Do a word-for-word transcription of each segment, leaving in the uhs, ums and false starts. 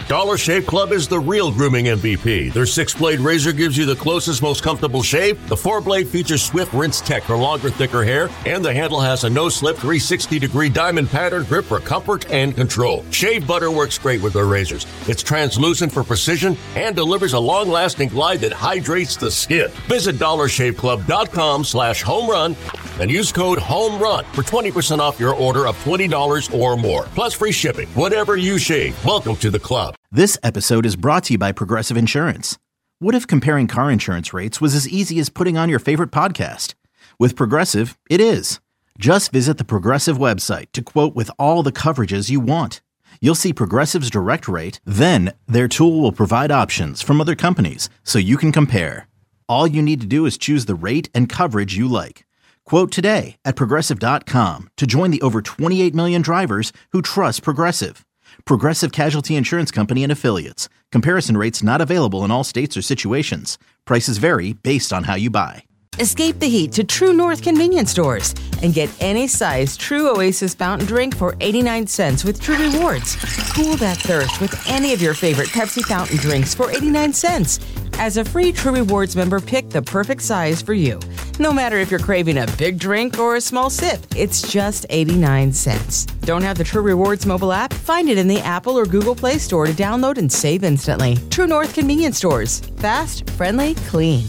Dollar Shave Club is the real grooming M V P. Their six-blade razor gives you the closest, most comfortable shave. The four-blade features swift rinse tech for longer, thicker hair, and the handle has a no-slip three hundred sixty degree diamond pattern grip for comfort and control. Shave butter works great with their razors. It's translucent for precision and delivers a long-lasting glide that hydrates the skin. Visit dollar shave club dot com slash home run and use code HOMERUN for twenty percent off your order of twenty dollars or more. Plus free shipping. Whatever you shave, welcome to the club. This episode is brought to you by Progressive Insurance. What if comparing car insurance rates was as easy as putting on your favorite podcast? With Progressive, it is. Just visit the Progressive website to quote with all the coverages you want. You'll see Progressive's direct rate, then their tool will provide options from other companies so you can compare. All you need to do is choose the rate and coverage you like. Quote today at progressive dot com to join the over twenty-eight million drivers who trust Progressive. Progressive Casualty Insurance Company and Affiliates. Comparison rates not available in all states or situations. Prices vary based on how you buy. Escape the heat to True North convenience stores and get any size True Oasis fountain drink for eighty-nine cents with True Rewards. Cool that thirst with any of your favorite Pepsi fountain drinks for eighty-nine cents. As a free True Rewards member, pick the perfect size for you. No matter if you're craving a big drink or a small sip, it's just eighty-nine cents. Don't have the True Rewards mobile app? Find it in the Apple or Google Play Store to download and save instantly. True North convenience stores. Fast, friendly, clean.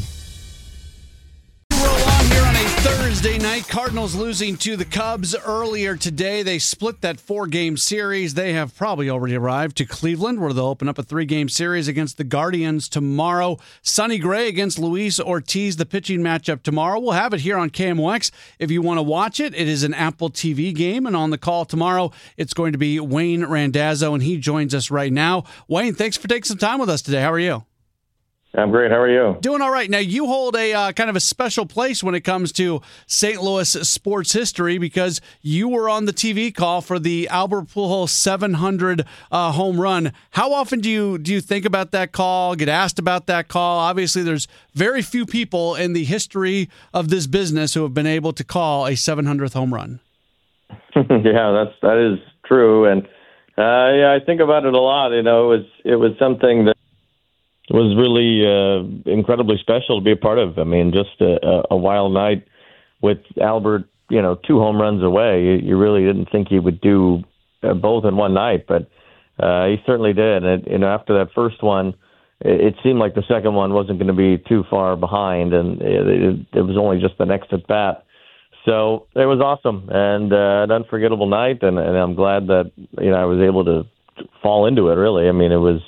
Thursday night, Cardinals losing to the Cubs earlier today. They split that four-game series. They have probably already arrived to Cleveland, where they'll open up a three-game series against the Guardians tomorrow. Sonny Gray against Luis Ortiz, the pitching matchup tomorrow. We'll have it here on K M O X. If you want to watch it, it is an Apple T V game, and on the call tomorrow, it's going to be Wayne Randazzo, and he joins us right now. Wayne, thanks for taking some time with us today. How are you? I'm great. How are you? Doing all right. Now, you hold a uh, kind of a special place when it comes to Saint Louis sports history because you were on the T V call for the Albert Pujols seven hundred uh, home run. How often do you do you think about that call, get asked about that call? Obviously, there's very few people in the history of this business who have been able to call a seven hundredth home run. Yeah, that's that is true. And uh, yeah, I think about it a lot. You know, it was, it was something that It was really uh, incredibly special to be a part of. I mean, just a, a wild night with Albert, you know, two home runs away. You, you really didn't think he would do uh, both in one night, but uh, he certainly did. And, you know, after that first one, it, it seemed like the second one wasn't going to be too far behind, and it, it, it was only just the next at bat. So it was awesome and uh, an unforgettable night, and, and I'm glad that, you know, I was able to fall into it, really. I mean, it was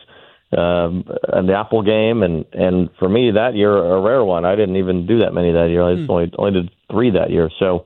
Um, an Apple game, and, and for me that year a rare one. I didn't even do that many that year. I just mm. only only did three that year. So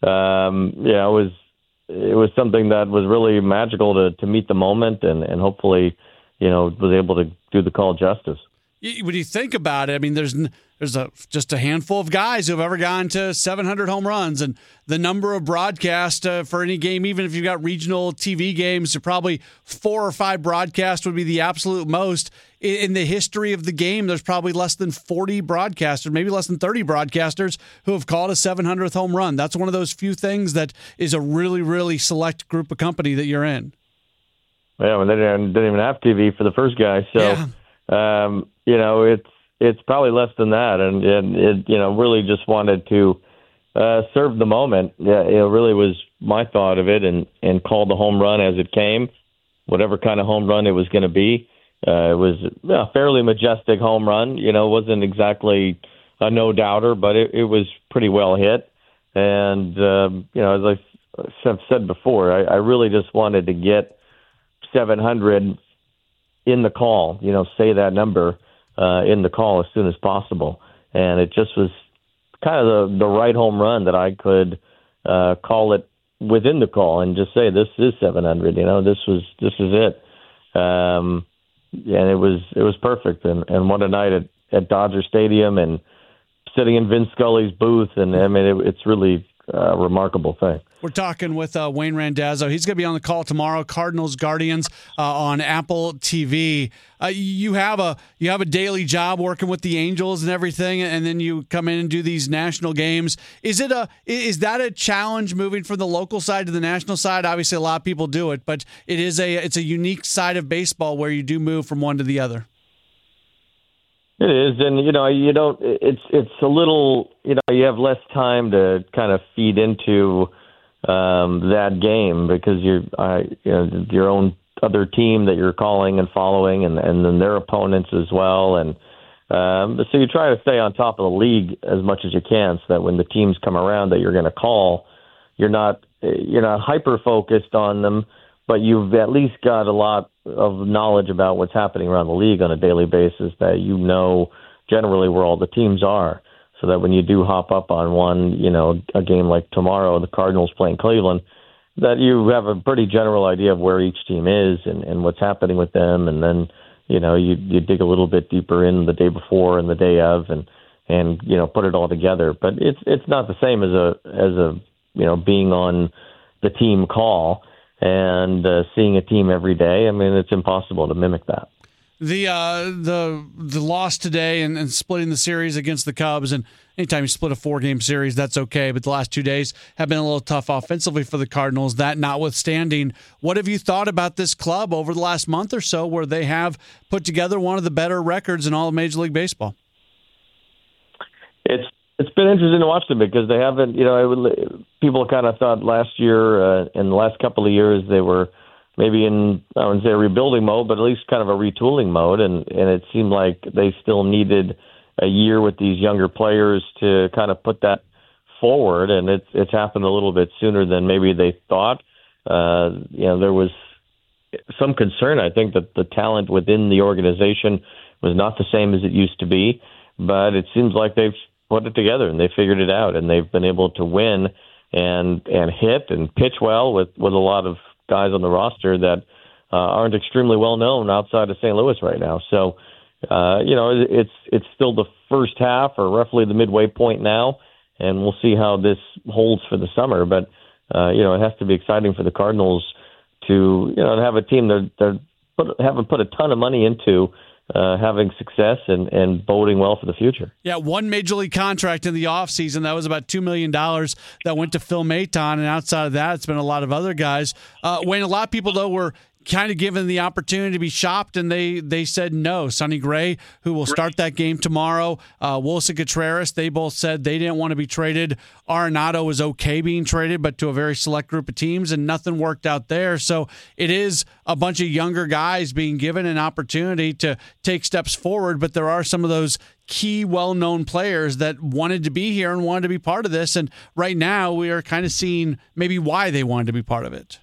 um, yeah, it was it was something that was really magical to, to meet the moment, and, and hopefully, you know, was able to do the call justice. When you think about it, I mean, there's there's a, just a handful of guys who have ever gone to seven hundred home runs, and the number of broadcasts uh, for any game, even if you've got regional T V games, so probably four or five broadcasts would be the absolute most. In the history of the game, there's probably less than forty broadcasters, maybe less than thirty broadcasters who have called a seven hundredth home run. That's one of those few things that is a really, really select group of company that you're in. Yeah, well, they didn't, didn't even have T V for the first guy, so yeah. um, you know, it's it's probably less than that, and, and it, you know, really just wanted to uh, serve the moment. Yeah, it really was my thought of it, and and called the home run as it came, whatever kind of home run it was going to be. Uh, it was a fairly majestic home run. You know, it wasn't exactly a no-doubter, but it, it was pretty well hit. And, um, you know, as I've said before, I, I really just wanted to get seven hundred in the call, you know, say that number uh, in the call as soon as possible. And it just was kind of the, the right home run that I could uh, call it within the call and just say, this is seven hundred, you know, this was, this is it. Um, and it was, it was perfect. And, and what a night at, at Dodger Stadium, and sitting in Vince Scully's booth. And I mean, it, it's really a remarkable thing. We're talking with uh, Wayne Randazzo. He's going to be on the call tomorrow. Cardinals Guardians uh, on Apple T V. Uh, you have a you have a daily job working with the Angels and everything, and then you come in and do these national games. Is it a is that a challenge moving from the local side to the national side? Obviously, a lot of people do it, but it is a it's a unique side of baseball where you do move from one to the other. It is, and you know, you don't. It's it's a little, you know, you have less time to kind of feed into um, that game because you're, uh, you know, your own other team that you're calling and following, and and then their opponents as well, and um, so you try to stay on top of the league as much as you can, so that when the teams come around that you're going to call, you're not you're not hyper focused on them, but you've at least got a lot of knowledge about what's happening around the league on a daily basis, that you know generally where all the teams are, so that when you do hop up on one, you know, a game like tomorrow, the Cardinals playing Cleveland, that you have a pretty general idea of where each team is and, and what's happening with them. And then, you know, you, you dig a little bit deeper in the day before and the day of and, and, you know, put it all together. But it's, it's not the same as a, as a, you know, being on the team call and uh, seeing a team every day. I mean, it's impossible to mimic that. The uh, the the loss today and, and splitting the series against the Cubs, and anytime you split a four-game series, that's okay, but the last two days have been a little tough offensively for the Cardinals. That notwithstanding, what have you thought about this club over the last month or so where they have put together one of the better records in all of Major League Baseball? It's It's been interesting to watch them because they haven't, you know, it would, people kind of thought last year uh, and the last couple of years they were maybe in, I wouldn't say a rebuilding mode, but at least kind of a retooling mode. And, and it seemed like they still needed a year with these younger players to kind of put that forward. And it's, it's happened a little bit sooner than maybe they thought. Uh, you know, there was some concern, I think, that the talent within the organization was not the same as it used to be, but it seems like they've put it together and they figured it out, and they've been able to win and and hit and pitch well with, with a lot of guys on the roster that uh, aren't extremely well known outside of Saint Louis right now. So, uh, you know, it's it's still the first half or roughly the midway point now, and we'll see how this holds for the summer. But, uh, you know, it has to be exciting for the Cardinals to, you know, to have a team that they put, haven't put a ton of money into, Uh, having success and, and boding well for the future. Yeah, one major league contract in the offseason. That was about two million dollars that went to Phil Maton, and outside of that, it's been a lot of other guys. Uh, Wayne, a lot of people, though, were kind of given the opportunity to be shopped, and they they said no. Sonny Gray, who will start that game tomorrow, uh, Wilson Contreras, they both said they didn't want to be traded. Arenado was okay being traded, but to a very select group of teams, and nothing worked out there. So it is a bunch of younger guys being given an opportunity to take steps forward, but there are some of those key, well-known players that wanted to be here and wanted to be part of this, and right now we are kind of seeing maybe why they wanted to be part of it.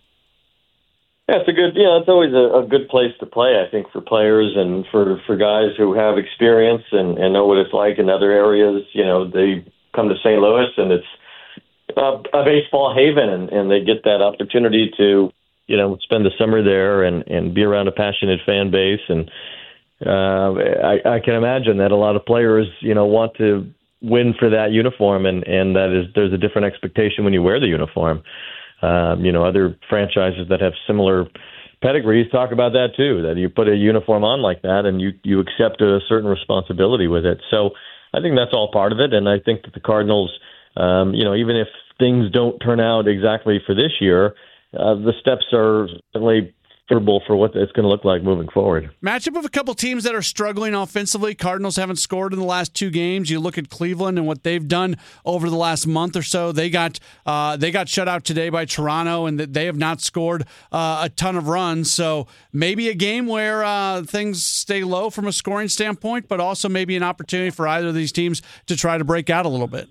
Yeah, it's a good. Yeah, it's always a, a good place to play, I think, for players and for, for guys who have experience and, and know what it's like in other areas. You know, they come to Saint Louis and it's a, a baseball haven, and, and they get that opportunity to, you know, spend the summer there and, and be around a passionate fan base. And uh, I, I can imagine that a lot of players, you know, want to win for that uniform, and, and that is there's a different expectation when you wear the uniform. Um, you know, other franchises that have similar pedigrees talk about that too, that you put a uniform on like that and you, you accept a certain responsibility with it. So I think that's all part of it. And I think that the Cardinals, um, you know, even if things don't turn out exactly for this year, uh, the steps are certainly favorable for what it's going to look like moving forward. Matchup of a couple teams that are struggling offensively. Cardinals haven't scored in the last two games. You look at Cleveland and what they've done over the last month or so. They got uh, they got shut out today by Toronto, and they have not scored uh, a ton of runs. So maybe a game where uh, things stay low from a scoring standpoint, but also maybe an opportunity for either of these teams to try to break out a little bit.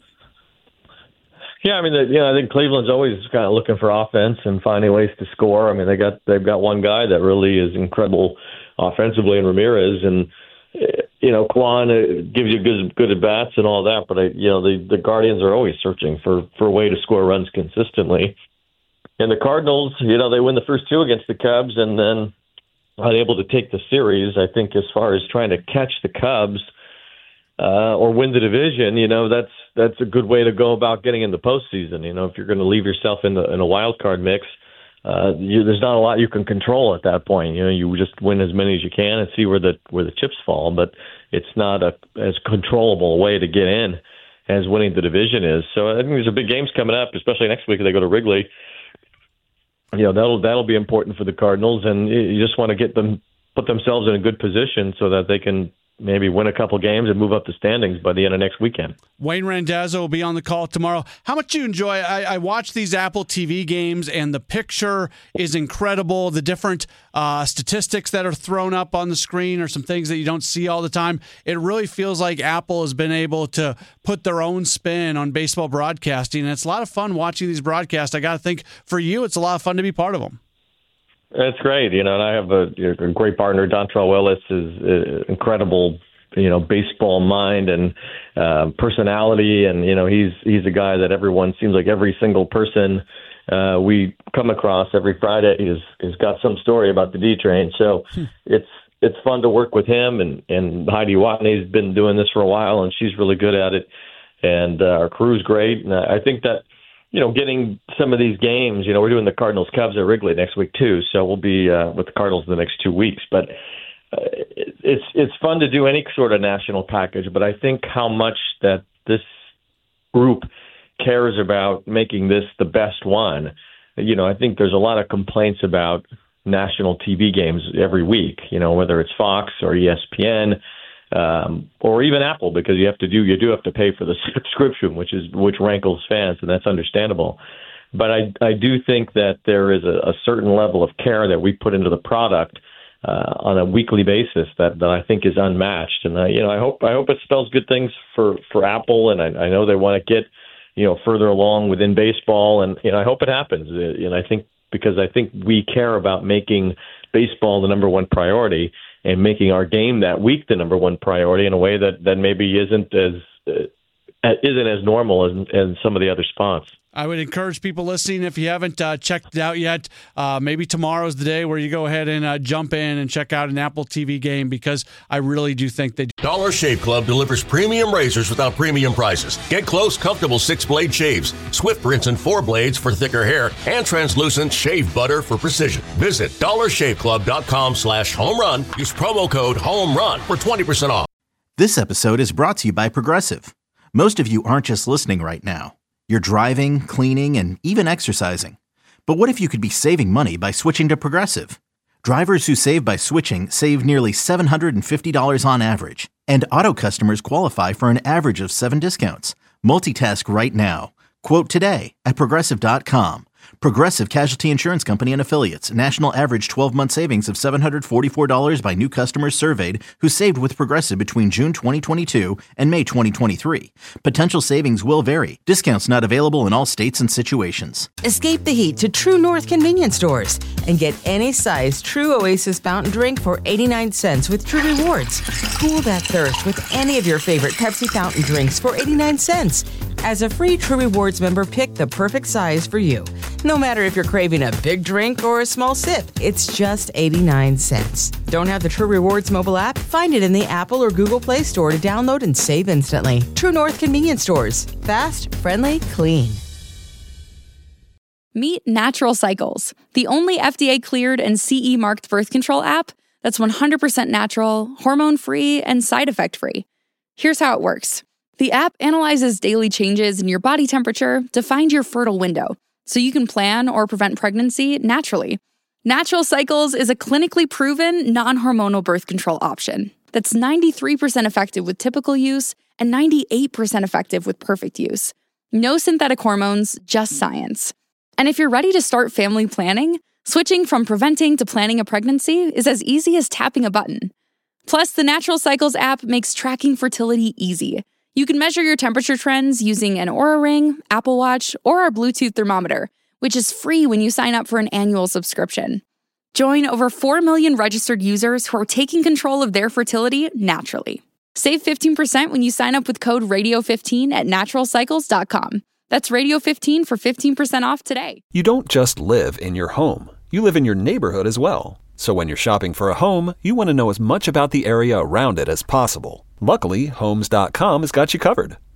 Yeah, I mean, you know, I think Cleveland's always kind of looking for offense and finding ways to score. I mean, they got they've got one guy that really is incredible offensively in Ramirez, and you know, Kwan gives you good good at bats and all that. But I, you know, the the Guardians are always searching for for a way to score runs consistently. And the Cardinals, you know, they win the first two against the Cubs, and then unable to take the series. I think as far as trying to catch the Cubs uh, or win the division, you know, that's that's a good way to go about getting in the postseason. You know, if you're going to leave yourself in the in a wild card mix, uh, you, there's not a lot you can control at that point. You know, you just win as many as you can and see where the where the chips fall. But it's not a as controllable way to get in as winning the division is. So I think there's a big games coming up, especially next week if they go to Wrigley. You know, that'll that'll be important for the Cardinals, and you just want to get them put themselves in a good position so that they can maybe win a couple games and move up the standings by the end of next weekend. Wayne Randazzo will be on the call tomorrow. How much do you enjoy? I, I watch these Apple T V games, and the picture is incredible. The different uh, statistics that are thrown up on the screen are some things that you don't see all the time. It really feels like Apple has been able to put their own spin on baseball broadcasting, and it's a lot of fun watching these broadcasts. I got to think for you, it's a lot of fun to be part of them. It's great, you know, and I have a, a great partner. Dontrell Willis is uh, incredible, you know, baseball mind and uh, personality, and you know, he's he's a guy that everyone seems like every single person uh, we come across every Friday is has got some story about the D train. So hmm. it's it's fun to work with him, and and Heidi Watney's been doing this for a while, and she's really good at it, and uh, our crew's great, and I think that. You know, getting some of these games, you know, we're doing the Cardinals Cubs at Wrigley next week too, so we'll be uh, with the Cardinals the next two weeks. But uh, it's it's fun to do any sort of national package, but I think how much that this group cares about making this the best one. You know, I think there's a lot of complaints about national T V games every week, you know, whether it's Fox or E S P N. Um, or even Apple, because you have to do you do have to pay for the subscription, which is which rankles fans, and that's understandable. But I I do think that there is a, a certain level of care that we put into the product uh, on a weekly basis that, that I think is unmatched. And I, you know I hope I hope it spells good things for, for Apple, and I, I know they want to get you know further along within baseball, and you know I hope it happens. And I think because I think we care about making baseball the number one priority. And making our game that week the number one priority in a way that, that maybe isn't as uh, isn't as normal as, as some of the other spots. I would encourage people listening, if you haven't uh, checked it out yet, uh, maybe tomorrow's the day where you go ahead and uh, jump in and check out an Apple T V game, because I really do think they do. Dollar Shave Club delivers premium razors without premium prices. Get close, comfortable six-blade shaves, swift rinse and four blades for thicker hair, and translucent shave butter for precision. Visit dollar shave club dot com slash home run. Use promo code HOMERUN for twenty percent off. This episode is brought to you by Progressive. Most of you aren't just listening right now. You're driving, cleaning, and even exercising. But what if you could be saving money by switching to Progressive? Drivers who save by switching save nearly seven hundred fifty dollars on average. And auto customers qualify for an average of seven discounts. Multitask right now. Quote today at Progressive dot com. Progressive Casualty Insurance Company and Affiliates. National average twelve-month savings of seven hundred forty-four dollars by new customers surveyed who saved with Progressive between June twenty twenty-two and May twenty twenty-three. Potential savings will vary. Discounts not available in all states and situations. Escape the heat to True North convenience stores and get any size True Oasis fountain drink for eighty-nine cents with True Rewards. Cool that thirst with any of your favorite Pepsi fountain drinks for eighty-nine cents. As a free True Rewards member, pick the perfect size for you. No matter if you're craving a big drink or a small sip, it's just eighty-nine cents. Don't have the True Rewards mobile app? Find it in the Apple or Google Play Store to download and save instantly. True North convenience stores. Fast, friendly, clean. Meet Natural Cycles, the only F D A-cleared and C E-marked birth control app that's one hundred percent natural, hormone-free, and side effect-free. Here's how it works. The app analyzes daily changes in your body temperature to find your fertile window, so you can plan or prevent pregnancy naturally. Natural Cycles is a clinically proven, non-hormonal birth control option that's ninety-three percent effective with typical use and ninety-eight percent effective with perfect use. No synthetic hormones, just science. And if you're ready to start family planning, switching from preventing to planning a pregnancy is as easy as tapping a button. Plus, the Natural Cycles app makes tracking fertility easy. You can measure your temperature trends using an Oura Ring, Apple Watch, or our Bluetooth thermometer, which is free when you sign up for an annual subscription. Join over four million registered users who are taking control of their fertility naturally. Save fifteen percent when you sign up with code radio fifteen at natural cycles dot com. That's radio fifteen for fifteen percent off today. You don't just live in your home. You live in your neighborhood as well. So when you're shopping for a home, you want to know as much about the area around it as possible. Luckily, Homes dot com has got you covered.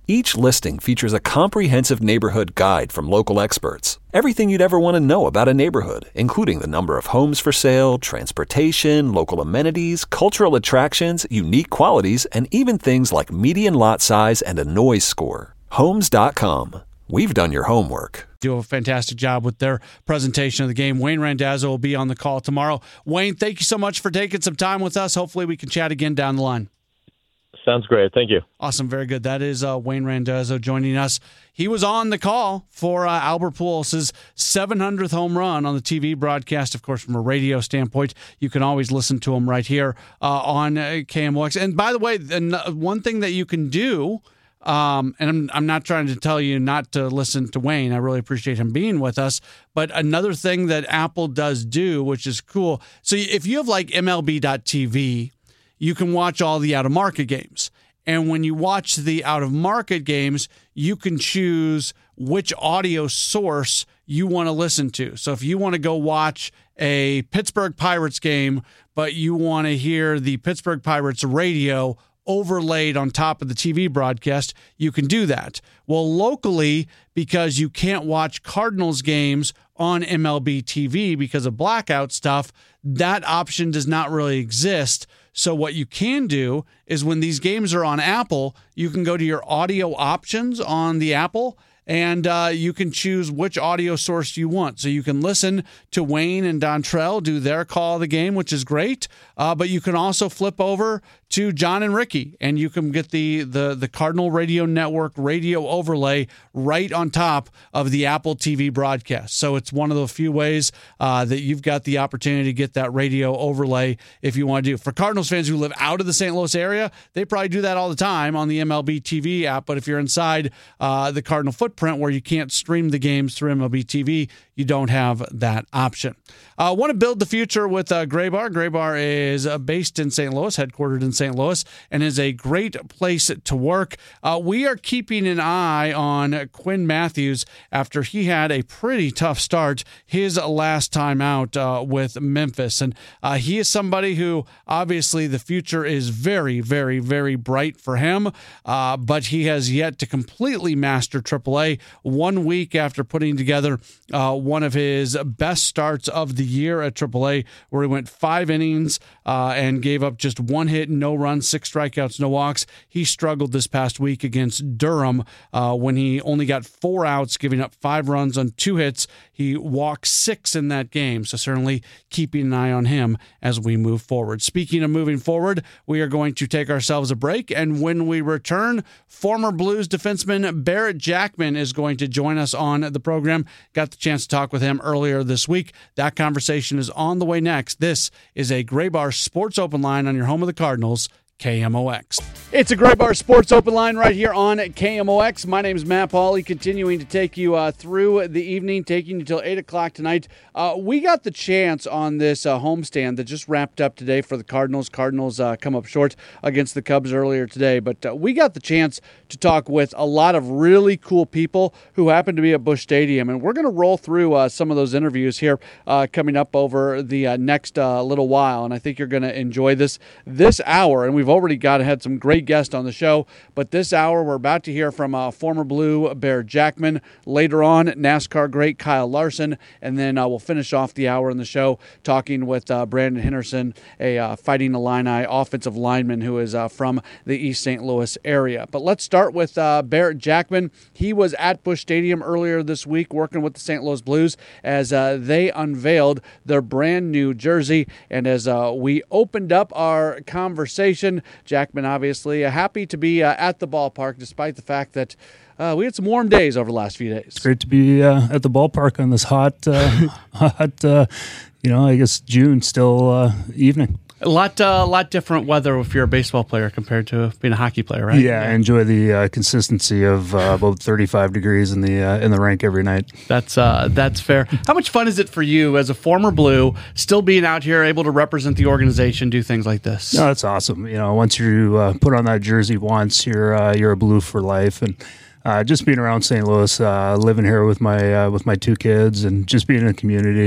Each listing features a comprehensive neighborhood guide from local experts. Everything you'd ever want to know about a neighborhood, including the number of homes for sale, transportation, local amenities, cultural attractions, unique qualities, and even things like median lot size and a noise score. Homes dot com. We've done your homework. Do a fantastic job with their presentation of the game. Wayne Randazzo will be on the call tomorrow. Wayne, thank you so much for taking some time with us. Hopefully we can chat again down the line. Sounds great. Thank you. Awesome. Very good. That is uh, Wayne Randazzo joining us. He was on the call for uh, Albert Pujols' seven hundredth home run on the T V broadcast. Of course, from a radio standpoint, you can always listen to him right here uh, on uh, K M O X. And by the way, the, one thing that you can do, um, and I'm, I'm not trying to tell you not to listen to Wayne. I really appreciate him being with us. But another thing that Apple does do, which is cool. So if you have like M L B dot T V, you can watch all the out-of-market games. And when you watch the out-of-market games, you can choose which audio source you want to listen to. So if you want to go watch a Pittsburgh Pirates game, but you want to hear the Pittsburgh Pirates radio overlaid on top of the T V broadcast, you can do that. Well, locally, because you can't watch Cardinals games on M L B T V because of blackout stuff, that option does not really exist. So what you can do is when these games are on Apple, you can go to your audio options on the Apple, and uh, you can choose which audio source you want. So you can listen to Wayne and Dontrell do their call of the game, which is great. Uh, but you can also flip over to John and Ricky, and you can get the, the, the Cardinal Radio Network radio overlay right on top of the Apple T V broadcast. So it's one of the few ways uh, that you've got the opportunity to get that radio overlay if you want to do. For Cardinals fans who live out of the Saint Louis area, they probably do that all the time on the M L B T V app. But if you're inside uh, the Cardinal footprint where you can't stream the games through M L B T V, you don't have that option. I uh, want to build the future with uh, Graybar. Graybar is uh, based in Saint Louis, headquartered in Saint Louis, and is a great place to work. Uh, we are keeping an eye on Quinn Matthews after he had a pretty tough start his last time out uh, with Memphis. And uh, he is somebody who, obviously, the future is very, very, very bright for him, uh, but he has yet to completely master triple A. One week after putting together uh, one of his best starts of the year at triple A, where he went five innings uh, and gave up just one hit, no runs, six strikeouts, no walks. He struggled this past week against Durham uh, when he only got four outs, giving up five runs on two hits. He walked six in that game, so certainly keeping an eye on him as we move forward. Speaking of moving forward, we are going to take ourselves a break, and when we return, former Blues defenseman Barrett Jackman is going to join us on the program. Got the chance to talk with him earlier this week. That conversation is on the way next. This is a Graybar Sports Open Line on your home of the Cardinals, K M O X. It's a Graybar Sports Open Line right here on K M O X. My name is Matt Pauley, continuing to take you uh, through the evening, taking you till eight o'clock tonight. Uh, we got the chance on this uh, homestand that just wrapped up today for the Cardinals. Cardinals uh, come up short against the Cubs earlier today, but uh, we got the chance to talk with a lot of really cool people who happen to be at Busch Stadium, and we're going to roll through uh, some of those interviews here uh, coming up over the uh, next uh, little while, and I think you're going to enjoy this this hour, and we've already got had some great guests on the show, but this hour we're about to hear from uh, former Blue Barrett Jackman. Later on, NASCAR great Kyle Larson, and then uh, we'll finish off the hour in the show talking with uh, Brandon Henderson, a uh, Fighting Illini offensive lineman who is uh, from the East Saint Louis area. But let's start with uh, Barrett Jackman. He was at Busch Stadium earlier this week working with the Saint Louis Blues as uh, they unveiled their brand new jersey, and as uh, we opened up our conversation, Jackman obviously uh, happy to be uh, at the ballpark despite the fact that uh, we had some warm days over the last few days. It's great to be uh, at the ballpark on this hot, uh, hot, uh, you know, I guess June still uh, evening. A lot, uh, lot different weather if you're a baseball player compared to being a hockey player, right? Yeah, I enjoy the uh, consistency of uh, about thirty-five degrees in the uh, in the rink every night. That's uh, that's fair. How much fun is it for you as a former Blue, still being out here, able to represent the organization, do things like this? No, that's awesome. You know, once you uh, put on that jersey once, you're uh, you're a Blue for life, and uh, just being around Saint Louis, uh, living here with my uh, with my two kids, and just being in the community.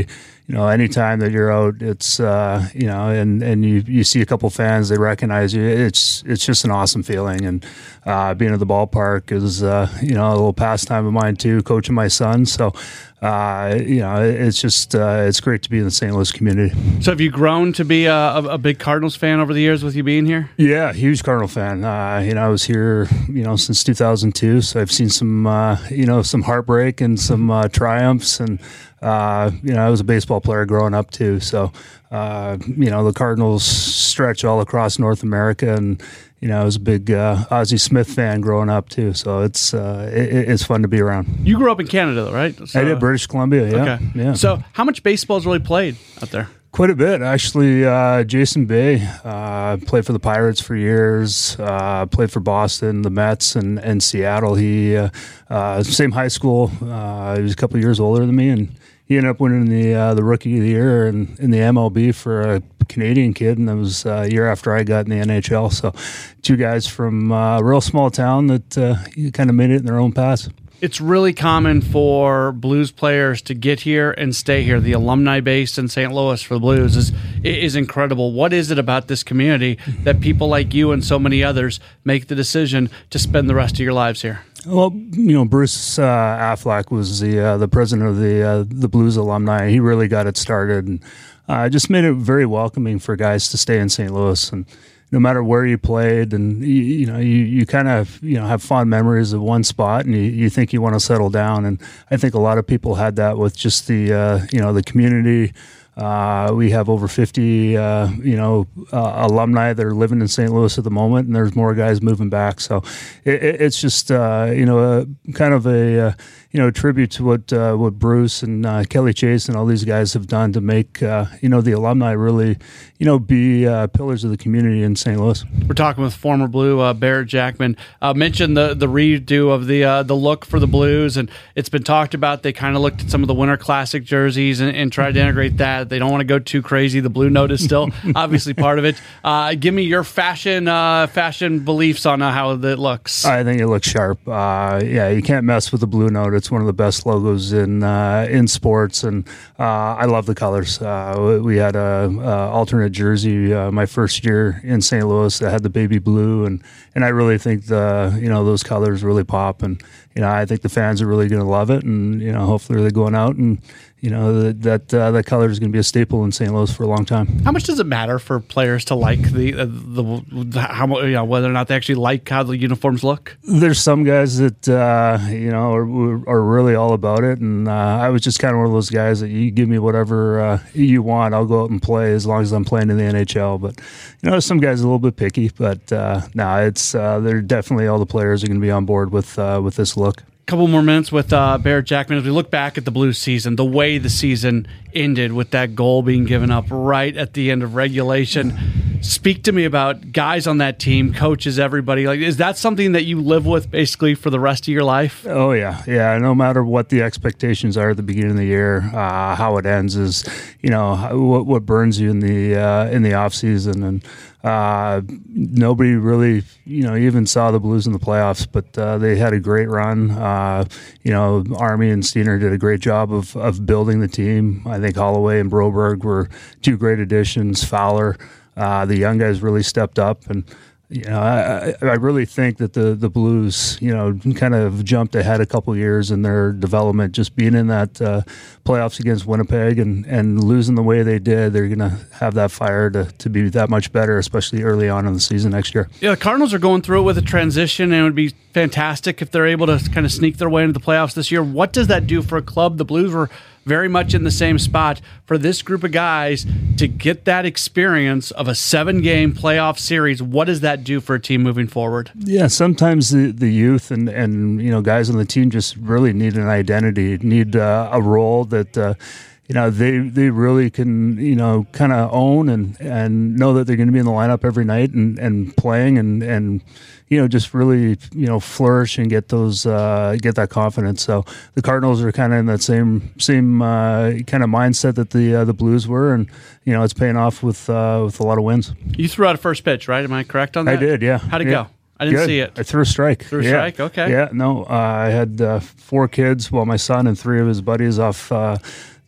you know, anytime that you're out, it's uh, you know, and, and you, you see a couple fans, they recognize you. It's it's just an awesome feeling, and uh, being at the ballpark is uh, you know, a little pastime of mine too, coaching my son. So. Uh, you know, it's just uh, it's great to be in the Saint Louis community. So, have you grown to be a, a big Cardinals fan over the years with you being here? Yeah, huge Cardinal fan. Uh, you know, I was here, you know, since two thousand two, so I've seen some, uh, you know, some heartbreak and some uh, triumphs, and uh, you know, I was a baseball player growing up too. So, uh, you know, the Cardinals stretch all across North America, and you know, I was a big uh, Ozzie Smith fan growing up too, so it's uh, it, it's fun to be around. You grew up in Canada, though, right? So, I did, British Columbia. Yeah, okay. yeah. So, how much baseball is really played out there? Quite a bit, actually. Uh, Jason Bay uh, played for the Pirates for years. Uh, played for Boston, the Mets, and, and Seattle. He uh, uh, same high school. Uh, he was a couple of years older than me, and he ended up winning the uh, the Rookie of the Year in, in the M L B for a Canadian kid, and that was uh, a year after I got in the N H L. So, two guys from uh, a real small town that uh, kind of made it in their own paths. It's really common for Blues players to get here and stay here. The alumni base in Saint Louis for the Blues is is incredible. What is it about this community that people like you and so many others make the decision to spend the rest of your lives here? Well, you know, Bruce uh, Affleck was the uh, the president of the uh, the Blues alumni. He really got it started, and uh, just made it very welcoming for guys to stay in Saint Louis. And no matter where you played, and you, you know, you, you kind of you know have fond memories of one spot, and you, you think you want to settle down. And I think a lot of people had that with just the uh, you know the community. Uh, we have over fifty, uh, you know, uh, alumni that are living in Saint Louis at the moment, and there's more guys moving back. So it, it's just, uh, you know, a, kind of a, uh, you know, tribute to what uh, what Bruce and uh, Kelly Chase and all these guys have done to make, uh, you know, the alumni really, you know, be uh, pillars of the community in Saint Louis. We're talking with former Blue uh, Barrett Jackman. Uh, mentioned the the redo of the uh, the look for the Blues, and it's been talked about. They kind of looked at some of the Winter Classic jerseys and, and tried to integrate that. They don't want to go too crazy. The Blue Note is still obviously part of it. Uh, give me your fashion uh, fashion beliefs on uh, how it looks. I think it looks sharp. Uh, yeah, you can't mess with the Blue Note. It's one of the best logos in uh, in sports, and uh, I love the colors. Uh, we had a, a alternate jersey uh, my first year in Saint Louis that had the baby blue, and, and I really think the you know those colors really pop, and you know I think the fans are really going to love it, and you know hopefully they're going out and. You know, that that, uh, that color is going to be a staple in Saint Louis for a long time. How much does it matter for players to like the uh, the, the how you know whether or not they actually like how the uniforms look? There's some guys that uh, you know are, are really all about it, and uh, I was just kind of one of those guys that you give me whatever uh, you want, I'll go out and play as long as I'm playing in the N H L. But you know, some guys are a little bit picky, but uh, no, nah, it's uh, they're definitely all the players are going to be on board with uh, with this look. Couple more minutes with uh, Barrett Jackman as we look back at the Blues season, the way the season ended with that goal being given up right at the end of regulation. Speak to me about guys on that team, coaches, everybody. Like, is that something that you live with basically for the rest of your life? Oh yeah, yeah. No matter what the expectations are at the beginning of the year, uh, how it ends is, you know, what what burns you in the uh, in the off season, and uh, nobody really, you know, even saw the Blues in the playoffs, but uh, they had a great run. Uh, you know, Army and Steiner did a great job of of building the team. I think Holloway and Broberg were two great additions. Fowler. Uh, the young guys really stepped up, and you know, I, I really think that the, the Blues, you know, kind of jumped ahead a couple years in their development. Just being in that uh, playoffs against Winnipeg and, and losing the way they did, they're going to have that fire to, to be that much better, especially early on in the season next year. Yeah, the Cardinals are going through it with a transition, and it would be fantastic if they're able to kind of sneak their way into the playoffs this year. What does that do for a club? The Blues were very much in the same spot. For this group of guys to get that experience of a seven-game playoff series, what does that do for a team moving forward? Yeah, sometimes the, the youth and, and you know guys on the team just really need an identity, need uh, a role that uh, you know they they really can you know kind of own and, and know that they're going to be in the lineup every night and, and playing and and. you know, just really, you know, flourish and get those, uh, get that confidence. So the Cardinals are kind of in that same, same uh, kind of mindset that the uh, the Blues were, and you know, it's paying off with uh, with a lot of wins. You threw out a first pitch, right? Am I correct on that? I did, yeah. How'd it yeah. go? I didn't Good. see it. I threw a strike. Threw a yeah. strike? Okay. Yeah, no, uh, I had uh, four kids, well, my son and three of his buddies off. Uh,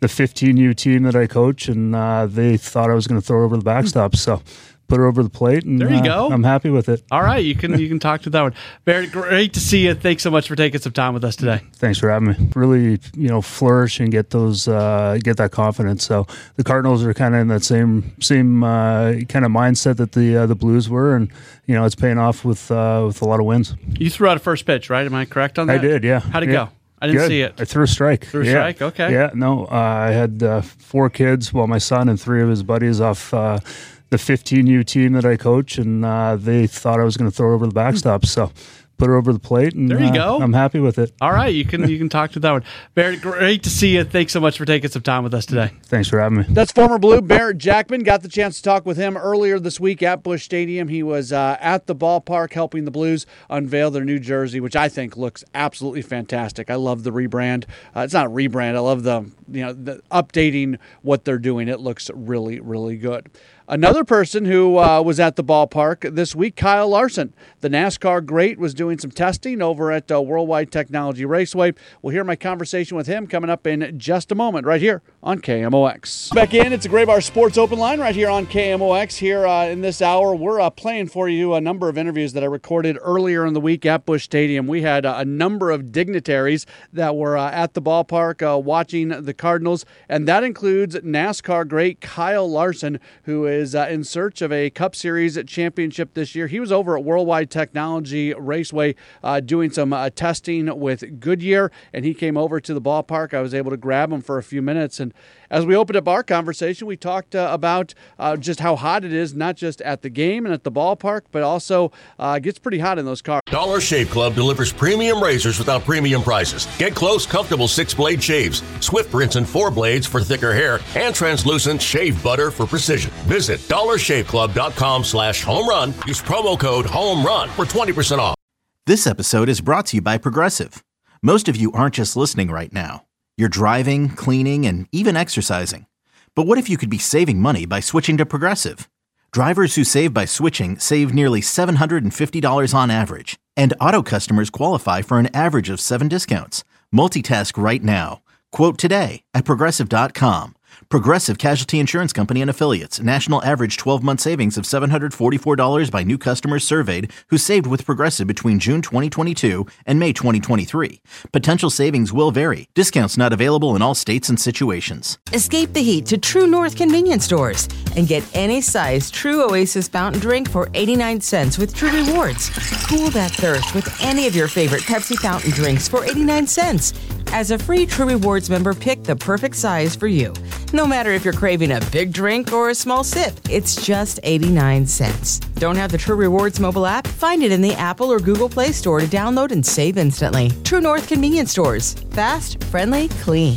the fifteen U team that I coach, and uh, they thought I was going to throw over the backstop. So put it over the plate, and there you uh, go. I'm happy with it. All right, you can you can talk to that one. Very great to see you. Thanks so much for taking some time with us today. Thanks for having me. Really, you know, flourish and get those uh, get that confidence. So the Cardinals are kind of in that same same uh, kind of mindset that the uh, the Blues were, and you know, it's paying off with uh, with a lot of wins. You threw out a first pitch, right? Am I correct on that? I did, yeah. How'd it yeah. go? I didn't Good. see it. I threw a strike. Threw a yeah. strike? Okay. Yeah, no, uh, I had uh, four kids, well, my son and three of his buddies off uh, the fifteen U team that I coach, and uh, they thought I was going to throw over the backstop. So put it over the plate, and there you uh, go. I'm happy with it. All right, you can you can talk to that one. Very great to see you. Thanks so much for taking some time with us today. Thanks for having me. That's former Blue Barrett Jackman. Got the chance to talk with him earlier this week at Busch Stadium. He was uh, at the ballpark helping the Blues unveil their new jersey, which I think looks absolutely fantastic. I love the rebrand. Uh, it's not a rebrand. I love the you know the updating what they're doing. It looks really really good. Another person who uh, was at the ballpark this week, Kyle Larson. The NASCAR great was doing some testing over at uh, Worldwide Technology Raceway. We'll hear my conversation with him coming up in just a moment right here on K M O X. Back in, it's a Graybar Sports Open Line right here on K M O X. Here uh, in this hour, we're uh, playing for you a number of interviews that I recorded earlier in the week at Busch Stadium. We had uh, a number of dignitaries that were uh, at the ballpark uh, watching the Cardinals, and that includes NASCAR great Kyle Larson, who is is uh, in search of a Cup Series championship this year. He was over at Worldwide Technology Raceway uh, doing some uh, testing with Goodyear, and he came over to the ballpark. I was able to grab him for a few minutes, and as we opened up our conversation, we talked uh, about uh, just how hot it is, not just at the game and at the ballpark, but also uh, gets pretty hot in those cars. Dollar Shave Club delivers premium razors without premium prices. Get close, comfortable six-blade shaves, Swift rinse and four blades for thicker hair, and translucent shave butter for precision. Visit dollar shave club dot com slash home run. Use promo code HOMERUN for twenty percent off. This episode is brought to you by Progressive. Most of you aren't just listening right now. You're driving, cleaning, and even exercising. But what if you could be saving money by switching to Progressive? Drivers who save by switching save nearly seven hundred fifty dollars on average. And auto customers qualify for an average of seven discounts. Multitask right now. Quote today at progressive dot com. Progressive Casualty Insurance Company and Affiliates. National average twelve-month savings of seven hundred forty-four dollars by new customers surveyed who saved with Progressive between June twenty twenty-two and May twenty twenty-three. Potential savings will vary. Discounts not available in all states and situations. Escape the heat to True North convenience stores and get any size True Oasis fountain drink for eighty-nine cents with True Rewards. Cool that thirst with any of your favorite Pepsi fountain drinks for eighty-nine cents. As a free True Rewards member, pick the perfect size for you. No matter if you're craving a big drink or a small sip, it's just eighty-nine cents. Don't have the True Rewards mobile app? Find it in the Apple or Google Play Store to download and save instantly. True North convenience stores. Fast, friendly, clean.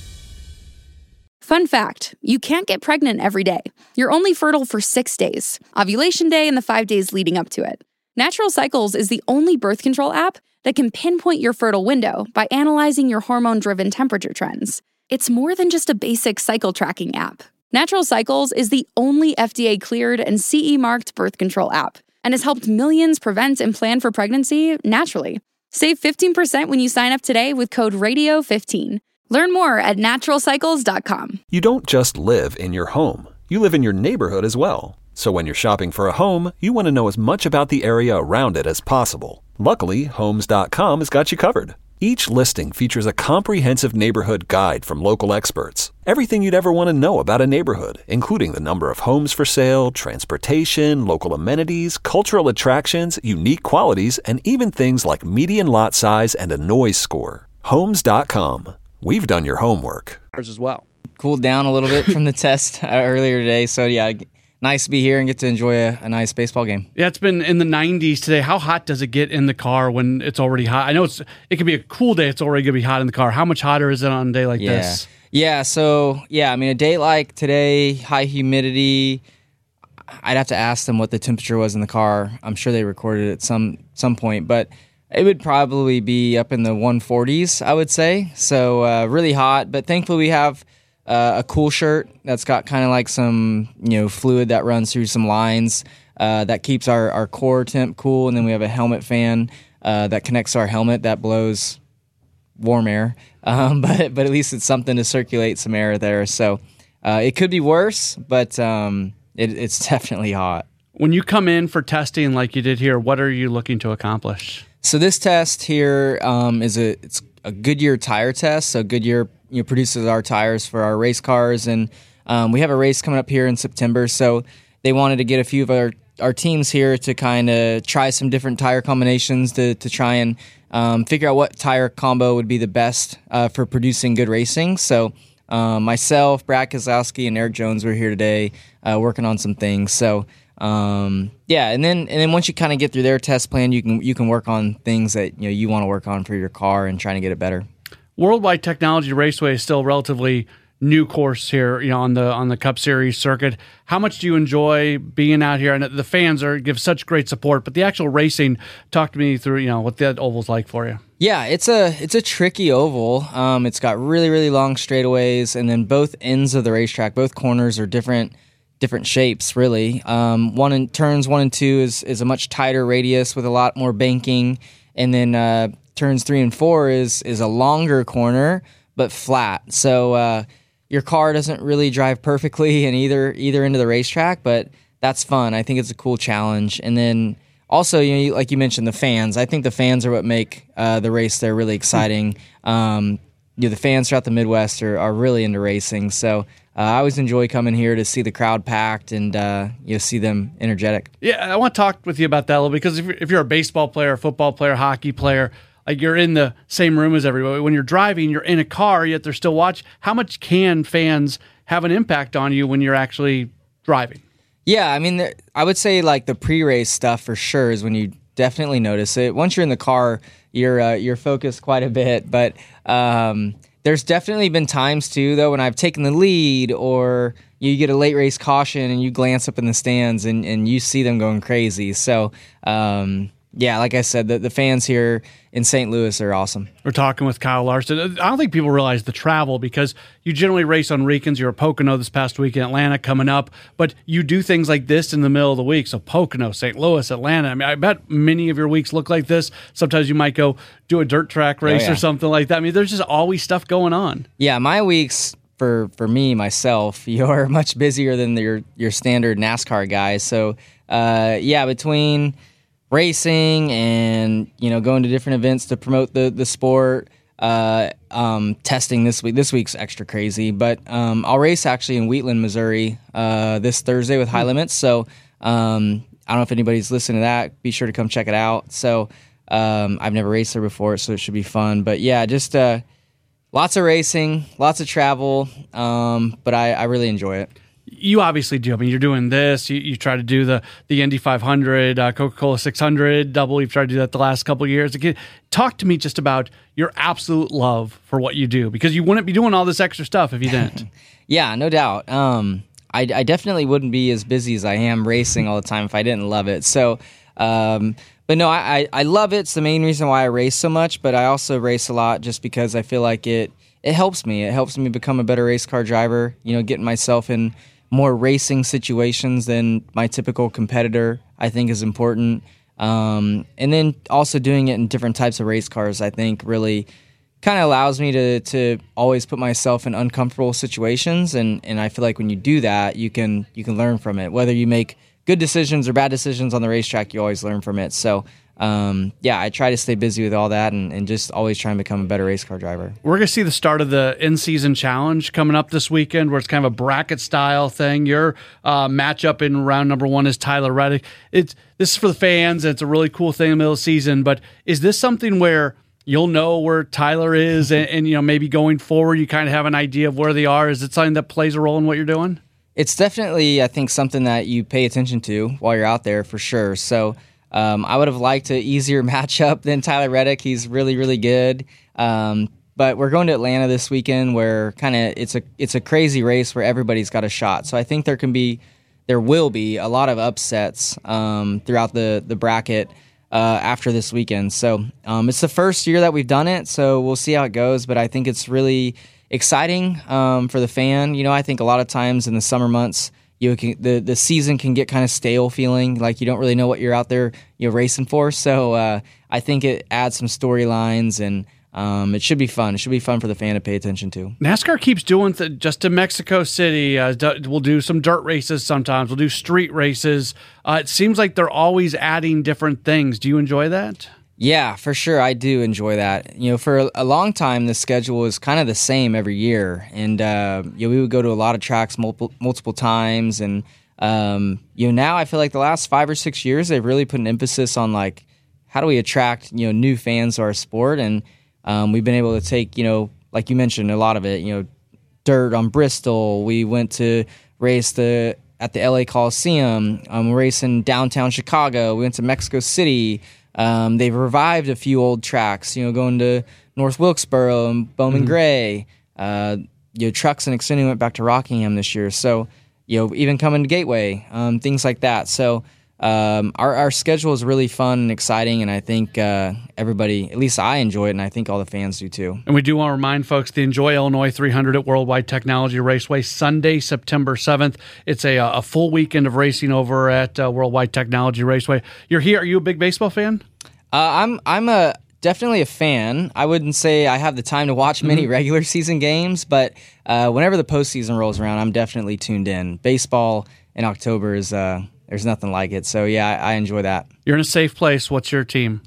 Fun fact, you can't get pregnant every day. You're only fertile for six days, ovulation day and the five days leading up to it. Natural Cycles is the only birth control app that can pinpoint your fertile window by analyzing your hormone-driven temperature trends. It's more than just a basic cycle tracking app. Natural Cycles is the only F D A-cleared and C E-marked birth control app and has helped millions prevent and plan for pregnancy naturally. Save fifteen percent when you sign up today with code radio fifteen. Learn more at natural cycles dot com. You don't just live in your home. You live in your neighborhood as well. So when you're shopping for a home, you want to know as much about the area around it as possible. Luckily, homes dot com has got you covered. Each listing features a comprehensive neighborhood guide from local experts. Everything you'd ever want to know about a neighborhood, including the number of homes for sale, transportation, local amenities, cultural attractions, unique qualities, and even things like median lot size and a noise score. homes dot com. We've done your homework. As well. Cooled down a little bit from the test uh, earlier today, so yeah, nice to be here and get to enjoy a, a nice baseball game. Yeah, it's been in the nineties today. How hot does it get in the car when it's already hot? I know it's it could be a cool day. It's already going to be hot in the car. How much hotter is it on a day like yeah. this? Yeah, so, yeah, I mean, a day like today, high humidity, I'd have to ask them what the temperature was in the car. I'm sure they recorded it at some, some point, but it would probably be up in the one forties, I would say. So uh, really hot, but thankfully we have uh, a cool shirt that's got kind of like some, you know, fluid that runs through some lines uh, that keeps our, our core temp cool, and then we have a helmet fan uh, that connects to our helmet that blows warm air, um, but but at least it's something to circulate some air there. So uh, it could be worse, but um, it, it's definitely hot. When you come in for testing like you did here, what are you looking to accomplish? So this test here um, is a it's a Goodyear tire test. So Goodyear you know, produces our tires for our race cars, and um, we have a race coming up here in September. So they wanted to get a few of our, our teams here to kind of try some different tire combinations to to try and um, figure out what tire combo would be the best uh, for producing good racing. So um, myself, Brad Keselowski, and Eric Jones were here today uh, working on some things. So. Um, yeah, and then and then once you kind of get through their test plan, you can you can work on things that you know you want to work on for your car and trying to get it better. Worldwide Technology Raceway is still a relatively new course here, you know, on the on the Cup Series circuit. How much do you enjoy being out here? And the fans are give such great support, but the actual racing, talk to me through, you know, what that oval's like for you. Yeah, it's a it's a tricky oval. Um, it's got really really long straightaways, and then both ends of the racetrack, both corners are different. different shapes, really. Um, one in turns one and two is, is a much tighter radius with a lot more banking, and then uh, turns three and four is is a longer corner but flat. So uh, your car doesn't really drive perfectly in either either end of the racetrack, but that's fun. I think it's a cool challenge. And then also, you know, like you mentioned, the fans. I think the fans are what make uh, the race there really exciting. Um, you know, the fans throughout the Midwest are, are really into racing, so. Uh, I always enjoy coming here to see the crowd packed and uh, you know, see them energetic. Yeah, I want to talk with you about that a little, because if you're, if you're a baseball player, a football player, hockey player, like you're in the same room as everybody. When you're driving, you're in a car, yet they're still watching. How much can fans have an impact on you when you're actually driving? Yeah, I mean, I would say like the pre-race stuff for sure is when you definitely notice it. Once you're in the car, you're uh, you're focused quite a bit, but. Um, There's definitely been times, too, though, when I've taken the lead or you get a late race caution and you glance up in the stands and, and you see them going crazy. So, um, yeah, like I said, the, the fans here in Saint Louis are awesome. We're talking with Kyle Larson. I don't think people realize the travel, because you generally race on weekends. You're at Pocono this past week in Atlanta coming up, but you do things like this in the middle of the week. So Pocono, Saint Louis, Atlanta. I mean, I bet many of your weeks look like this. Sometimes you might go do a dirt track race oh, yeah. or something like that. I mean, there's just always stuff going on. Yeah, my weeks for for me, myself, you're much busier than your, your standard NASCAR guys. So, uh, yeah, between racing and you know going to different events to promote the the sport, uh, um, testing this week. This week's extra crazy, but um, I'll race actually in Wheatland, Missouri, uh, this Thursday with High Limits. So um, I don't know if anybody's listening to that. Be sure to come check it out. So um, I've never raced there before, so it should be fun. But yeah, just uh, lots of racing, lots of travel, um, but I, I really enjoy it. You obviously do. I mean, you're doing this. You, you try to do the the Indy five hundred, uh, Coca-Cola six hundred double. You've tried to do that the last couple of years. Again, talk to me just about your absolute love for what you do, because you wouldn't be doing all this extra stuff if you didn't. Yeah, no doubt. Um, I, I definitely wouldn't be as busy as I am racing all the time if I didn't love it. So, um, but no, I, I love it. It's the main reason why I race so much, but I also race a lot just because I feel like it it helps me. It helps me become a better race car driver, you know, getting myself in more racing situations than my typical competitor, I think is important. Um, and then also doing it in different types of race cars, I think really kind of allows me to to always put myself in uncomfortable situations. And, and I feel like when you do that, you can you can learn from it. Whether you make good decisions or bad decisions on the racetrack, you always learn from it. So Um, yeah, I try to stay busy with all that and, and just always try and become a better race car driver. We're going to see the start of the in-season challenge coming up this weekend, where it's kind of a bracket-style thing. Your uh, matchup in round number one is Tyler Reddick. It's This is for the fans. It's a really cool thing in the middle of the season, but is this something where you'll know where Tyler is and, and you know maybe going forward you kind of have an idea of where they are? Is it something that plays a role in what you're doing? It's definitely, I think, something that you pay attention to while you're out there for sure. So Um, I would have liked an easier matchup than Tyler Reddick. He's really, really good. Um, but we're going to Atlanta this weekend, where kind of it's a it's a crazy race where everybody's got a shot. So I think there can be, there will be a lot of upsets um, throughout the the bracket uh, after this weekend. So um, it's the first year that we've done it, so we'll see how it goes. But I think it's really exciting um, for the fan. You know, I think a lot of times in the summer months, You can, the the season can get kind of stale feeling, like you don't really know what you're out there you know racing for. So uh, I think it adds some storylines and Um, it should be fun. It should be fun for the fan to pay attention to. NASCAR keeps doing th- just to Mexico City. Uh, d- we'll do some dirt races sometimes. We'll do street races. Uh, it seems like they're always adding different things. Do you enjoy that? Yeah, for sure. I do enjoy that. You know, for a, a long time, the schedule was kind of the same every year. And, uh, you know, we would go to a lot of tracks multiple, multiple times. And, um, you know, now I feel like the last five or six years, they've really put an emphasis on, like, how do we attract, you know, new fans to our sport? And, Um, we've been able to take, you know, like you mentioned, a lot of it, you know, dirt on Bristol. We went to race the at the L A Coliseum. Um, we're racing downtown Chicago. We went to Mexico City. Um, they've revived a few old tracks, you know, going to North Wilkesboro and Bowman mm-hmm. Gray. Uh, you know, Trucks and Xfinity went back to Rockingham this year. So, you know, even coming to Gateway, um, things like that. So, Um, our, our schedule is really fun and exciting, and I think uh, everybody, at least I enjoy it, and I think all the fans do too. And we do want to remind folks the Enjoy Illinois three hundred at Worldwide Technology Raceway, Sunday, September seventh. It's a, a full weekend of racing over at uh, Worldwide Technology Raceway. You're here. Are you a big baseball fan? Uh, I'm I'm a definitely a fan. I wouldn't say I have the time to watch many mm-hmm. regular season games, but uh, whenever the postseason rolls around, I'm definitely tuned in. Baseball in October is uh, there's nothing like it. So yeah, I, I enjoy that. You're in a safe place. What's your team?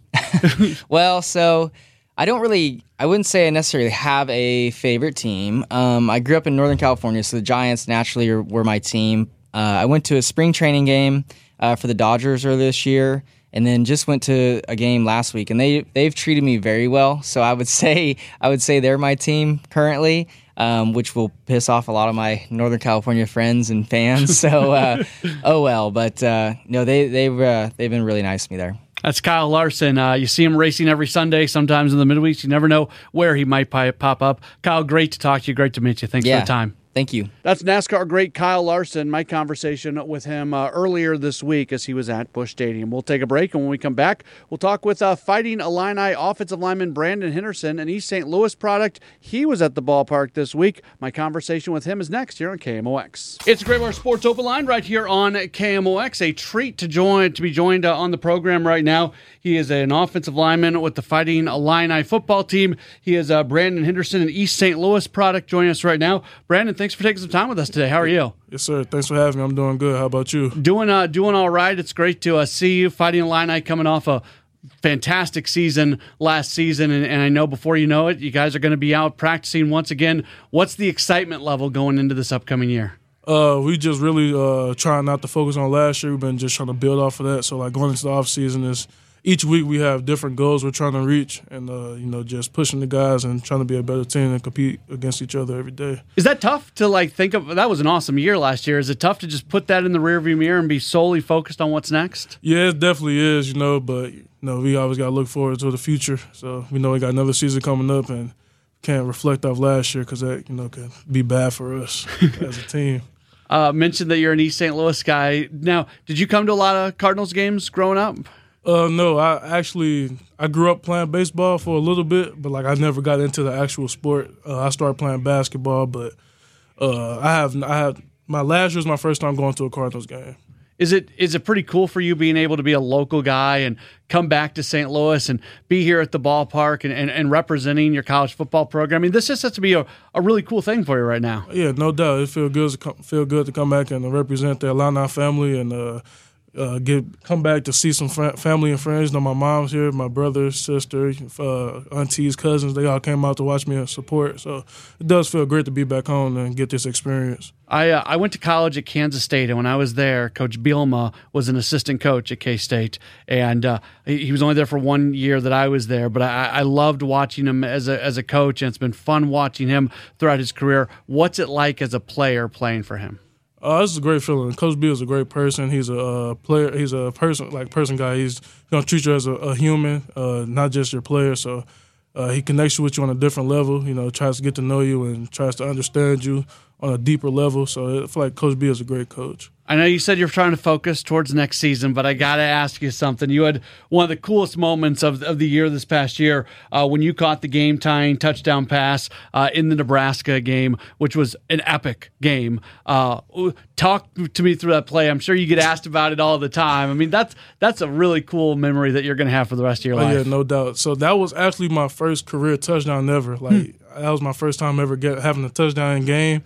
Well, so I don't really, I wouldn't say I necessarily have a favorite team. Um, I grew up in Northern California, so the Giants naturally are, were my team. Uh, I went to a spring training game uh, for the Dodgers earlier this year, and then just went to a game last week, and they they've treated me very well. So I would say I would say they're my team currently. Um, which will piss off a lot of my Northern California friends and fans. So, uh, oh well. But uh, no, they they've uh, they've been really nice to me there. That's Kyle Larson. Uh, you see him racing every Sunday. Sometimes in the midweeks, you never know where he might pop up. Kyle, great to talk to you. Great to meet you. Thanks yeah. for the time. Thank you. That's NASCAR great Kyle Larson. My conversation with him uh, earlier this week as he was at Busch Stadium. We'll take a break, and when we come back, we'll talk with uh, Fighting Illini offensive lineman Brandon Henderson, an East Saint Louis product. He was at the ballpark this week. My conversation with him is next here on K M O X. It's Great Bar Sports Open Line right here on K M O X. A treat to join to be joined uh, on the program right now. He is an offensive lineman with the Fighting Illini football team. He is uh, Brandon Henderson, an East Saint Louis product, joining us right now. Brandon, thanks for taking some time with us today. How are you? Yes, sir. Thanks for having me. I'm doing good. How about you? Doing uh, doing all right. It's great to uh, see you. Fighting Illini coming off a fantastic season last season, and, and I know before you know it, you guys are going to be out practicing once again. What's the excitement level going into this upcoming year? Uh, we just really uh, trying not to focus on last year. We've been just trying to build off of that. So, like, going into the offseason is each week we have different goals we're trying to reach, and, uh, you know, just pushing the guys and trying to be a better team and compete against each other every day. Is that tough to, like, think of? That was an awesome year last year. Is it tough to just put that in the rearview mirror and be solely focused on what's next? Yeah, it definitely is, you know, but, you know, we always got to look forward to the future. So we know we got another season coming up and can't reflect off last year because that, you know, could be bad for us as a team. Uh, mentioned that you're an East Saint Louis guy. Now, did you come to a lot of Cardinals games growing up? Uh, no, I actually I grew up playing baseball for a little bit, but like I never got into the actual sport. Uh, I started playing basketball, but uh, I have I have my last year was my first time going to a Cardinals game. Is it is it pretty cool for you being able to be a local guy and come back to Saint Louis and be here at the ballpark and, and, and representing your college football program? I mean, this just has to be a, a really cool thing for you right now. Yeah, no doubt. It feels good to come, feel good to come back and represent the Illini family and uh, uh, get come back to see some fr- family and friends. You know, my mom's here, my brother, sister, uh, aunties, cousins. They all came out to watch me and support. So it does feel great to be back home and get this experience. I uh, I went to college at Kansas State, and when I was there, Coach Bielema was an assistant coach at K-State, and uh, he, he was only there for one year that I was there, but I, I loved watching him as a as a coach, and it's been fun watching him throughout his career. What's it like as a player playing for him? Uh, this is a great feeling. Coach Bill is a great person. He's a uh, player. He's a person like person guy. He's gonna treat you as a, a human, uh, not just your player. So uh, he connects you with you on a different level. You know, tries to get to know you and tries to understand you on a deeper level. So I feel like Coach B is a great coach. I know you said you're trying to focus towards next season, but I got to ask you something. You had one of the coolest moments of, of the year this past year uh, when you caught the game-tying touchdown pass uh, in the Nebraska game, which was an epic game. Uh, talk to me through that play. I'm sure you get asked about it all the time. I mean, that's that's a really cool memory that you're going to have for the rest of your oh, life. Yeah, no doubt. So that was actually my first career touchdown ever. Like hmm. That was my first time ever get, having a touchdown in game.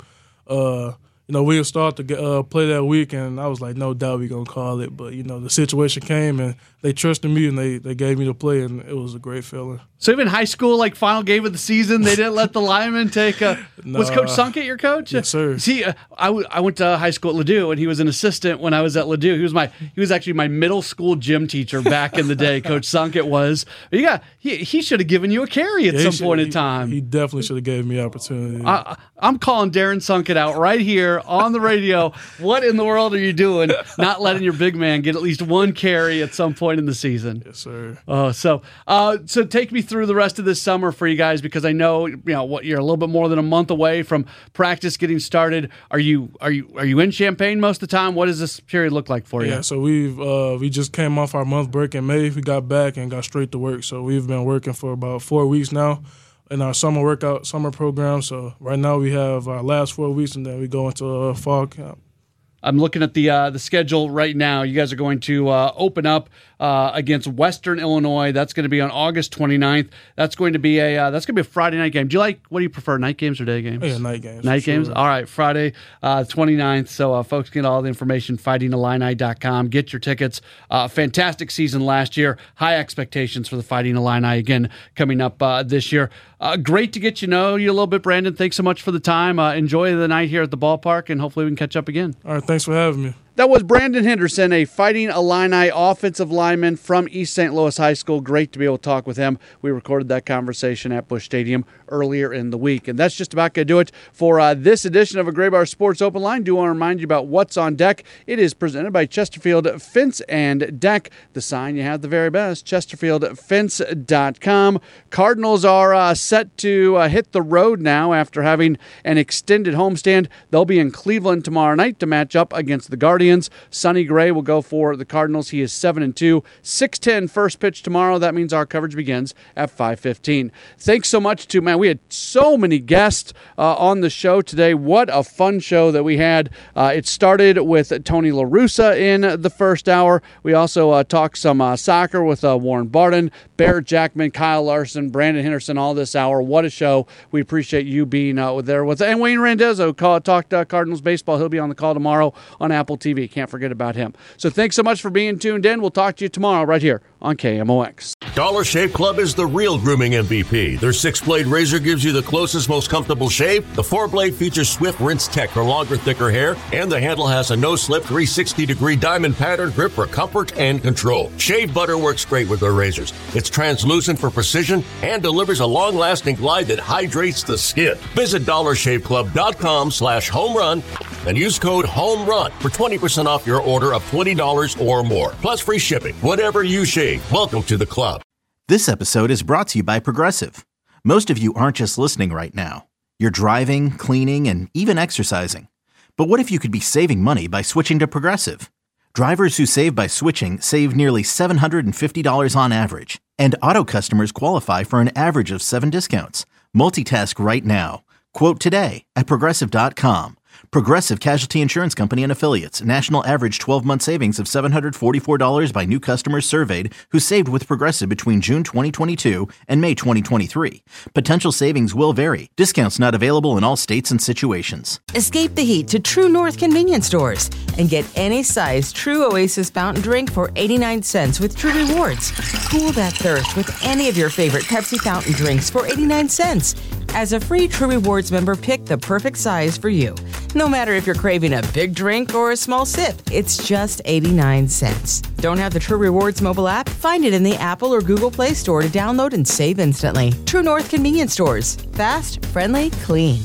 Uh You know, we would start to uh, play that week, and I was like, no doubt we're going to call it. But, you know, the situation came, and they trusted me, and they, they gave me the play, and it was a great feeling. So even high school, like final game of the season, they didn't let the lineman take a – was Coach Sunkett your coach? Yes, sir. See, uh, I, w- I went to high school at Ladue, and he was an assistant when I was at Ladue. He was my he was actually my middle school gym teacher back in the day, Coach Sunkett was. You got, he he should have given you a carry at yeah, some point he, in time. He definitely should have gave me opportunity. I, I'm calling Darren Sunkett out right here on the radio. What in the world are you doing not letting your big man get at least one carry at some point in the season? Yes, sir. Oh, so uh, so take me through the rest of this summer for you guys, because I know you know what you're a little bit more than a month away from practice getting started. Are you are you are you in Champaign most of the time? What does this period look like for you? Yeah, so we've uh, we just came off our month break in May. We got back and got straight to work. So we've been working for about four weeks now in our summer workout summer program. So right now we have our last four weeks, and then we go into a fall camp. I'm looking at the uh, the schedule right now. You guys are going to uh, open up uh, against Western Illinois. That's going to be on August twenty-ninth. That's going to be a uh, that's going to be a Friday night game. Do you like what do you prefer, night games or day games? Yeah, night games. Night games. Sure. All right, Friday uh, twenty-ninth. So uh, folks get all the information fighting illini dot com. Get your tickets. Uh, fantastic season last year. High expectations for the Fighting Illini again coming up uh, this year. Uh, great to get to know you a little bit, Brandon. Thanks so much for the time. Uh, enjoy the night here at the ballpark, and hopefully we can catch up again. All right, thanks for having me. That was Brandon Henderson, a Fighting Illini offensive lineman from East Saint Louis High School. Great to be able to talk with him. We recorded that conversation at Busch Stadium earlier in the week. And that's just about going to do it for uh, this edition of a Graybar Sports Open Line. Do want to remind you about what's on deck. It is presented by Chesterfield Fence and Deck. The sign you have the very best, chesterfield fence dot com. Cardinals are uh, set to uh, hit the road now after having an extended homestand. They'll be in Cleveland tomorrow night to match up against the Guardians. Sonny Gray will go for the Cardinals. He is seven and two. six ten first pitch tomorrow. That means our coverage begins at five fifteen. Thanks so much to, man, we had so many guests uh, on the show today. What a fun show that we had. Uh, it started with Tony La Russa in the first hour. We also uh, talked some uh, soccer with uh, Warren Barton, Barrett Jackman, Kyle Larson, Brandon Henderson all this hour. What a show. We appreciate you being uh, there with us. And Wayne Randazzo call, talked uh, Cardinals baseball. He'll be on the call tomorrow on Apple T V. Can't forget about him. So thanks so much for being tuned in. We'll talk to you tomorrow right here on K M O X. Dollar Shave Club is the real grooming M V P. Their six-blade razor gives you the closest, most comfortable shave. The four-blade features Swift Rinse Tech for longer, thicker hair. And the handle has a no-slip three sixty degree diamond pattern grip for comfort and control. Shave butter works great with their razors. It's translucent for precision and delivers a long-lasting glide that hydrates the skin. Visit dollar shave club dot com slash home run and use code HOMERUN for twenty percent off your order of twenty dollars or more. Plus free shipping. Whatever you shave, welcome to the club. This episode is brought to you by Progressive. Most of you aren't just listening right now. You're driving, cleaning, and even exercising. But what if you could be saving money by switching to Progressive? Drivers who save by switching save nearly seven hundred fifty dollars on average. And auto customers qualify for an average of seven discounts. Multitask right now. Quote today at progressive dot com. Progressive Casualty Insurance Company and Affiliates. National average twelve-month savings of seven hundred forty-four dollars by new customers surveyed who saved with Progressive between June twenty twenty-two and May twenty twenty-three. Potential savings will vary. Discounts not available in all states and situations. Escape the heat to True North convenience stores and get any size True Oasis fountain drink for eighty-nine cents with True Rewards. Cool that thirst with any of your favorite Pepsi fountain drinks for eighty-nine cents. As a free True Rewards member, pick the perfect size for you. No matter if you're craving a big drink or a small sip, it's just eighty-nine cents. Don't have the True Rewards mobile app? Find it in the Apple or Google Play Store to download and save instantly. True North convenience stores. Fast, friendly, clean.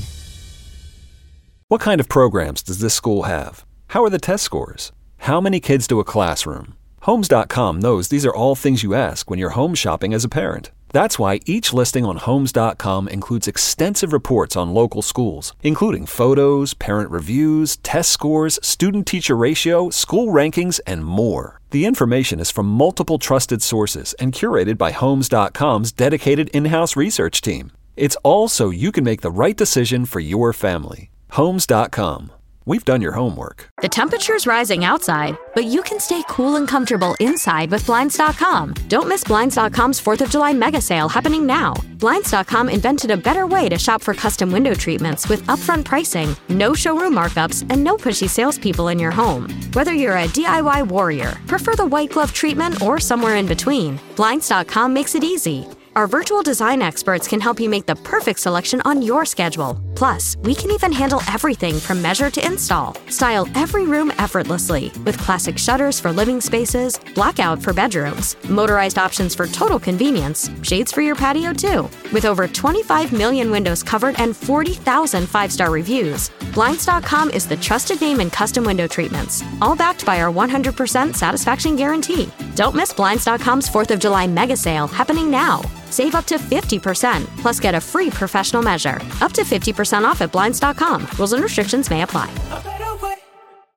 What kind of programs does this school have? How are the test scores? How many kids do a classroom? Homes dot com knows these are all things you ask when you're home shopping as a parent. That's why each listing on Homes dot com includes extensive reports on local schools, including photos, parent reviews, test scores, student-teacher ratio, school rankings, and more. The information is from multiple trusted sources and curated by Homes dot com's dedicated in-house research team. It's all so you can make the right decision for your family. Homes dot com. We've done your homework. The temperature's rising outside, but you can stay cool and comfortable inside with Blinds dot com. Don't miss Blinds dot com's fourth of July mega sale happening now. Blinds dot com invented a better way to shop for custom window treatments with upfront pricing, no showroom markups, and no pushy salespeople in your home. Whether you're a D I Y warrior, prefer the white glove treatment, or somewhere in between, Blinds dot com makes it easy. Our virtual design experts can help you make the perfect selection on your schedule. Plus, we can even handle everything from measure to install. Style every room effortlessly with classic shutters for living spaces, blackout for bedrooms, motorized options for total convenience, shades for your patio too. With over twenty-five million windows covered and forty thousand five-star reviews, Blinds dot com is the trusted name in custom window treatments, all backed by our one hundred percent satisfaction guarantee. Don't miss Blinds dot com's fourth of July mega sale happening now. Save up to fifty percent, plus get a free professional measure. Up to fifty percent off at Blinds dot com. Rules and restrictions may apply.